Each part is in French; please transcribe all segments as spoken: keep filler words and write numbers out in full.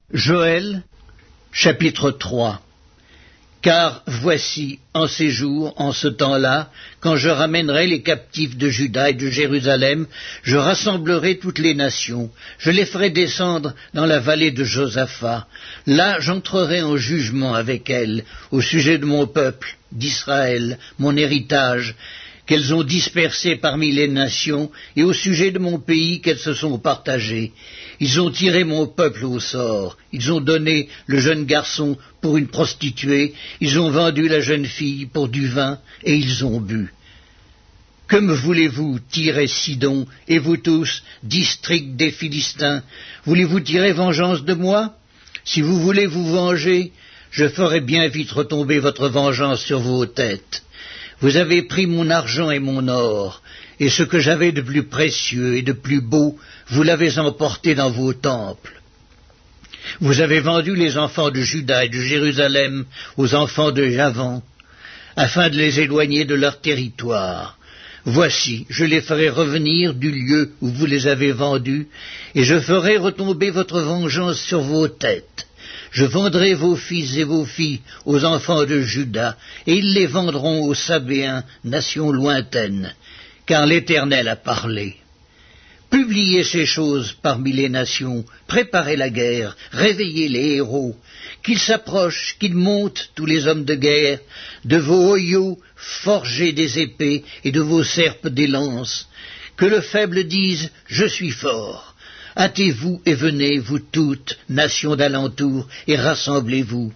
Joël, chapitre trois. Car voici, en ces jours, en ce temps-là, quand je ramènerai les captifs de Juda et de Jérusalem, je rassemblerai toutes les nations, je les ferai descendre dans la vallée de Josaphat. Là j'entrerai en jugement avec elles, au sujet de mon peuple, d'Israël, mon héritage, qu'elles ont dispersé parmi les nations, et au sujet de mon pays qu'elles se sont partagées. Ils ont tiré mon peuple au sort, ils ont donné le jeune garçon pour une prostituée, ils ont vendu la jeune fille pour du vin, et ils ont bu. Que me voulez-vous, Tyr et Sidon, et vous tous, district des Philistins, voulez-vous tirer vengeance de moi? Si vous voulez vous venger, je ferai bien vite retomber votre vengeance sur vos têtes. Vous avez pris mon argent et mon or, et ce que j'avais de plus précieux et de plus beau, vous l'avez emporté dans vos temples. Vous avez vendu les enfants de Juda et de Jérusalem aux enfants de Javan, afin de les éloigner de leur territoire. Voici, je les ferai revenir du lieu où vous les avez vendus, et je ferai retomber votre vengeance sur vos têtes. Je vendrai vos fils et vos filles aux enfants de Juda, et ils les vendront aux Sabéens, nation lointaine, car l'Éternel a parlé. Publiez ces choses parmi les nations, préparez la guerre, réveillez les héros, qu'ils s'approchent, qu'ils montent, tous les hommes de guerre, de vos oyaux, forgez des épées, et de vos serpes des lances, que le faible dise « Je suis fort ». Hâtez-vous et venez, vous toutes, nations d'alentour, et rassemblez-vous.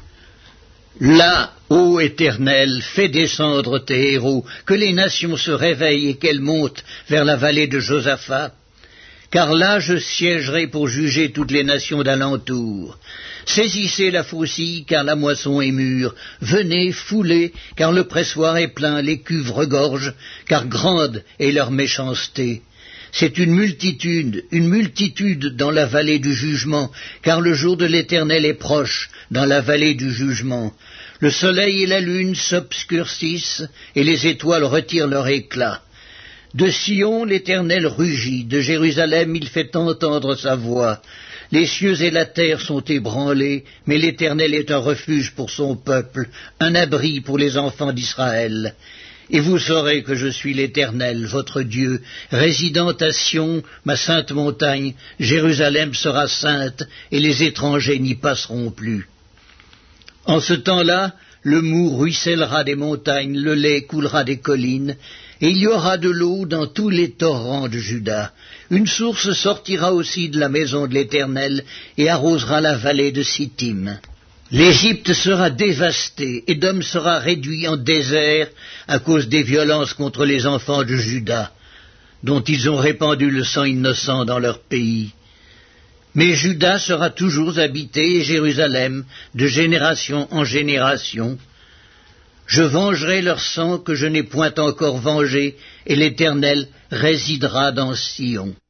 Là, ô Éternel, fais descendre tes héros, que les nations se réveillent et qu'elles montent vers la vallée de Josaphat. Car là je siégerai pour juger toutes les nations d'alentour. Saisissez la faucille, car la moisson est mûre. Venez, foulez, car le pressoir est plein, les cuves regorgent, car grande est leur méchanceté. C'est une multitude, une multitude dans la vallée du jugement, car le jour de l'Éternel est proche dans la vallée du jugement. Le soleil et la lune s'obscurcissent, et les étoiles retirent leur éclat. De Sion l'Éternel rugit, de Jérusalem il fait entendre sa voix. Les cieux et la terre sont ébranlés, mais l'Éternel est un refuge pour son peuple, un abri pour les enfants d'Israël. Et vous saurez que je suis l'Éternel, votre Dieu, résidant à Sion, ma sainte montagne. Jérusalem sera sainte, et les étrangers n'y passeront plus. En ce temps-là, le mou ruissellera des montagnes, le lait coulera des collines, et il y aura de l'eau dans tous les torrents de Juda. Une source sortira aussi de la maison de l'Éternel, et arrosera la vallée de Sittim. L'Égypte sera dévastée, Édom sera réduit en désert à cause des violences contre les enfants de Juda, dont ils ont répandu le sang innocent dans leur pays. Mais Juda sera toujours habité, et Jérusalem, de génération en génération. Je vengerai leur sang que je n'ai point encore vengé, et l'Éternel résidera dans Sion.